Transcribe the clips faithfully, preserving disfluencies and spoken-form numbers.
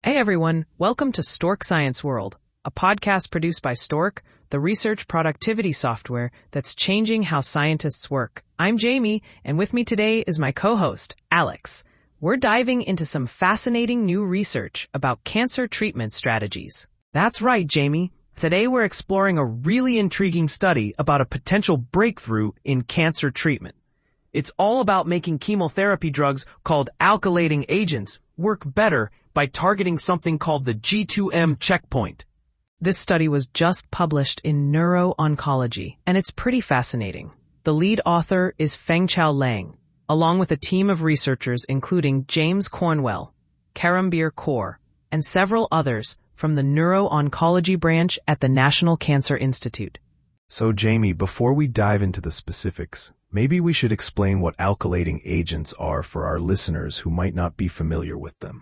Hey everyone, welcome to Stork Science World, a podcast produced by Stork, the research productivity software that's changing how scientists work. I'm Jamie, and with me today is my co-host, Alex. We're diving into some fascinating new research about cancer treatment strategies. That's right, Jamie. Today we're exploring a really intriguing study about a potential breakthrough in cancer treatment. It's all about making chemotherapy drugs called alkylating agents work better by targeting something called the G two M checkpoint. This study was just published in Neuro-Oncology, and it's pretty fascinating. The lead author is Fengchao Lang, along with a team of researchers including James Cornwell, Karambir Kaur, and several others from the Neuro-Oncology branch at the National Cancer Institute. So, Jamie, before we dive into the specifics, maybe we should explain what alkylating agents are for our listeners who might not be familiar with them.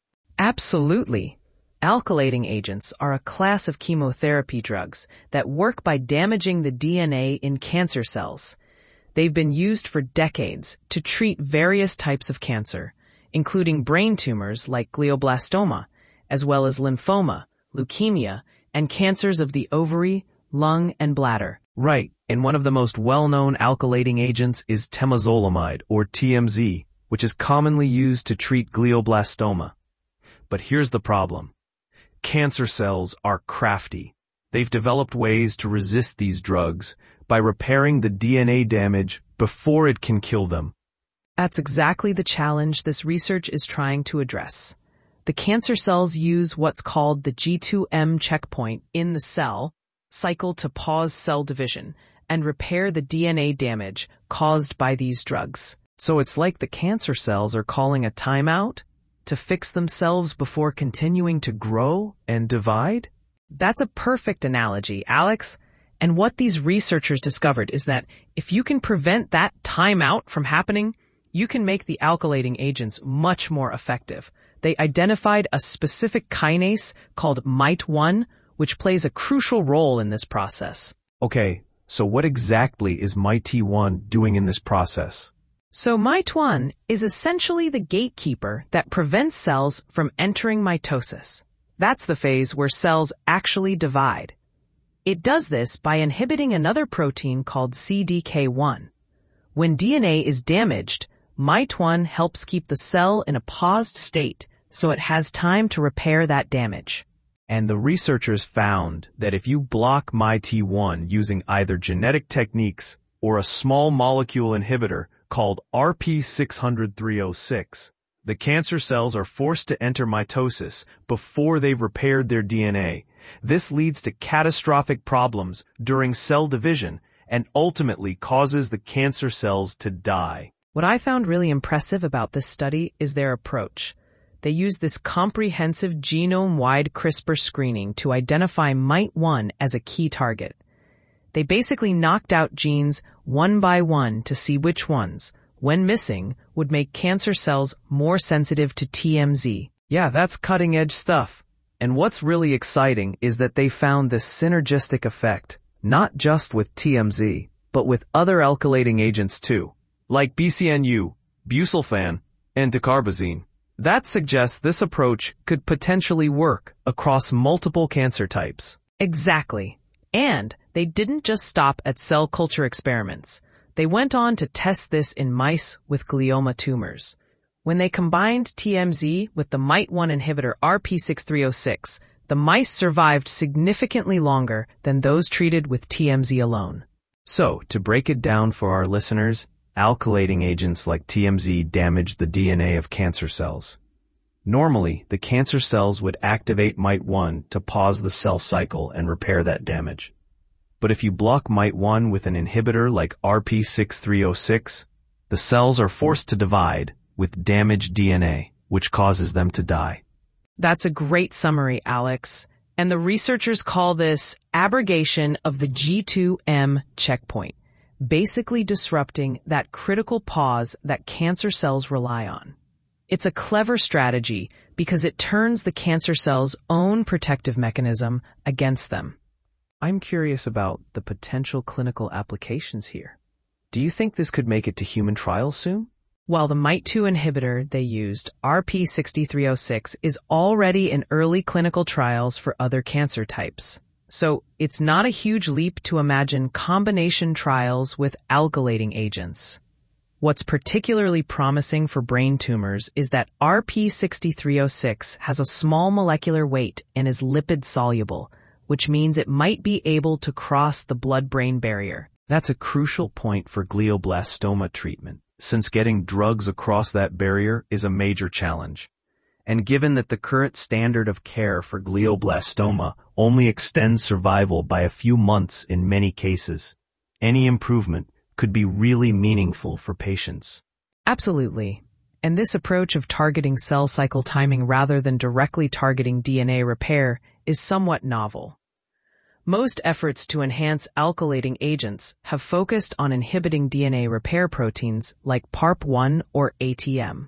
Absolutely. Alkylating agents are a class of chemotherapy drugs that work by damaging the D N A in cancer cells. They've been used for decades to treat various types of cancer, including brain tumors like glioblastoma, as well as lymphoma, leukemia, and cancers of the ovary, lung, and bladder. Right, and one of the most well-known alkylating agents is temozolomide, or T M Z, which is commonly used to treat glioblastoma. But here's the problem. Cancer cells are crafty. They've developed ways to resist these drugs by repairing the D N A damage before it can kill them. That's exactly the challenge this research is trying to address. The cancer cells use what's called the G two M checkpoint in the cell cycle to pause cell division and repair the D N A damage caused by these drugs. So it's like the cancer cells are calling a timeout to fix themselves before continuing to grow and divide? That's a perfect analogy, Alex. And what these researchers discovered is that if you can prevent that timeout from happening, you can make the alkylating agents much more effective. They identified a specific kinase called M I T one, which plays a crucial role in this process. Okay, so what exactly is M I T one doing in this process? So M I T one is essentially the gatekeeper that prevents cells from entering mitosis. That's the phase where cells actually divide. It does this by inhibiting another protein called C D K one. When D N A is damaged, M I T one helps keep the cell in a paused state so it has time to repair that damage. And the researchers found that if you block M I T one using either genetic techniques or a small molecule inhibitor called R P six hundred three oh six, the cancer cells are forced to enter mitosis before they've repaired their D N A. This leads to catastrophic problems during cell division and ultimately causes the cancer cells to die. What I found really impressive about this study is their approach. They used this comprehensive genome-wide CRISPR screening to identify M I T one as a key target. They basically knocked out genes one by one to see which ones, when missing, would make cancer cells more sensitive to T M Z. Yeah, that's cutting-edge stuff. And what's really exciting is that they found this synergistic effect, not just with T M Z, but with other alkylating agents too, like B C N U, busulfan, and dacarbazine. That suggests this approach could potentially work across multiple cancer types. Exactly. And they didn't just stop at cell culture experiments. They went on to test this in mice with glioma tumors. When they combined T M Z with the M I T one inhibitor R P six three oh six, the mice survived significantly longer than those treated with T M Z alone. So, to break it down for our listeners, alkylating agents like T M Z damage the D N A of cancer cells. Normally, the cancer cells would activate M I T one to pause the cell cycle and repair that damage. But if you block M I T one with an inhibitor like R P six three oh six, the cells are forced to divide with damaged D N A, which causes them to die. That's a great summary, Alex. And the researchers call this abrogation of the G two M checkpoint, basically disrupting that critical pause that cancer cells rely on. It's a clever strategy because it turns the cancer cell's own protective mechanism against them. I'm curious about the potential clinical applications here. Do you think this could make it to human trials soon? while the M I T two inhibitor they used, R P sixty-three oh six, is already in early clinical trials for other cancer types. So it's not a huge leap to imagine combination trials with alkylating agents. What's particularly promising for brain tumors is that R P sixty-three oh six has a small molecular weight and is lipid-soluble, which means it might be able to cross the blood-brain barrier. That's a crucial point for glioblastoma treatment, since getting drugs across that barrier is a major challenge. And given that the current standard of care for glioblastoma only extends survival by a few months in many cases, any improvement could be really meaningful for patients. Absolutely. And this approach of targeting cell cycle timing rather than directly targeting D N A repair is somewhat novel. Most efforts to enhance alkylating agents have focused on inhibiting D N A repair proteins like P A R P one or A T M.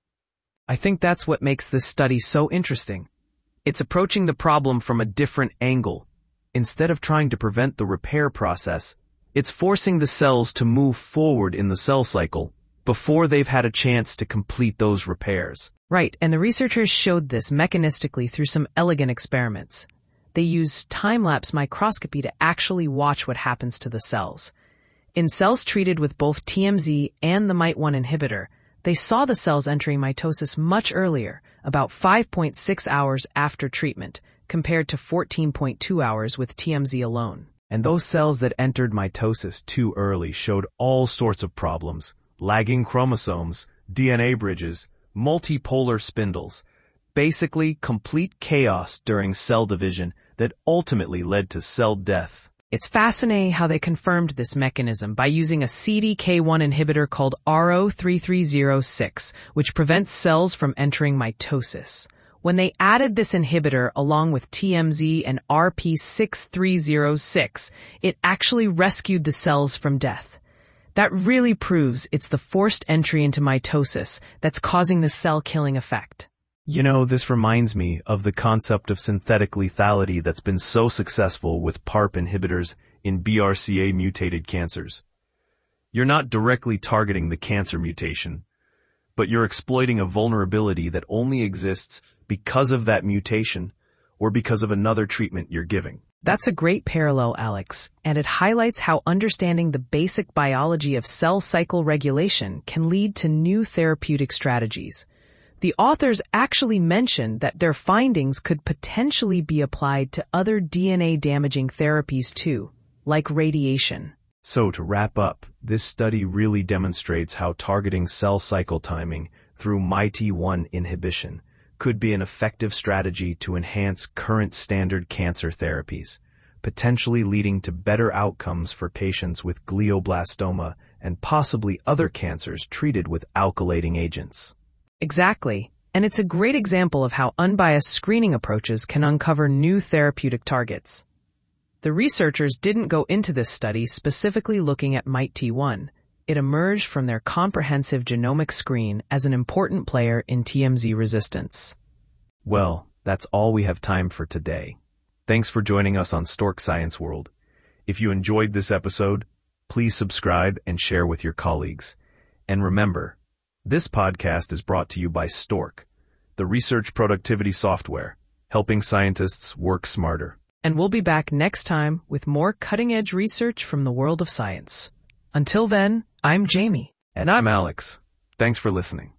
I think that's what makes this study so interesting. It's approaching the problem from a different angle. Instead of trying to prevent the repair process, it's forcing the cells to move forward in the cell cycle before they've had a chance to complete those repairs. Right, and the researchers showed this mechanistically through some elegant experiments. They used time-lapse microscopy to actually watch what happens to the cells. In cells treated with both T M Z and the M I T one inhibitor, they saw the cells entering mitosis much earlier, about five point six hours after treatment, compared to fourteen point two hours with T M Z alone. And those cells that entered mitosis too early showed all sorts of problems: lagging chromosomes, D N A bridges, multipolar spindles, basically complete chaos during cell division that ultimately led to cell death. It's fascinating how they confirmed this mechanism by using a C D K one inhibitor called R O three three zero six, which prevents cells from entering mitosis. When they added this inhibitor along with T M Z and R P sixty-three oh six, it actually rescued the cells from death. That really proves it's the forced entry into mitosis that's causing the cell-killing effect. You know, this reminds me of the concept of synthetic lethality that's been so successful with P A R P inhibitors in B R C A-mutated cancers. You're not directly targeting the cancer mutation, but you're exploiting a vulnerability that only exists because of that mutation or because of another treatment you're giving. That's a great parallel, Alex, and it highlights how understanding the basic biology of cell cycle regulation can lead to new therapeutic strategies. The authors actually mentioned that their findings could potentially be applied to other D N A-damaging therapies too, like radiation. So to wrap up, this study really demonstrates how targeting cell cycle timing through M I T one inhibition could be an effective strategy to enhance current standard cancer therapies, potentially leading to better outcomes for patients with glioblastoma and possibly other cancers treated with alkylating agents. Exactly, and it's a great example of how unbiased screening approaches can uncover new therapeutic targets. The researchers didn't go into this study specifically looking at M I T one. It emerged from their comprehensive genomic screen as an important player in T M Z resistance. Well, that's all we have time for today. Thanks for joining us on Stork Science World. If you enjoyed this episode, please subscribe and share with your colleagues. And remember, this podcast is brought to you by Stork, the research productivity software, helping scientists work smarter. And we'll be back next time with more cutting-edge research from the world of science. Until then, I'm Jamie. And I'm Alex. Thanks for listening.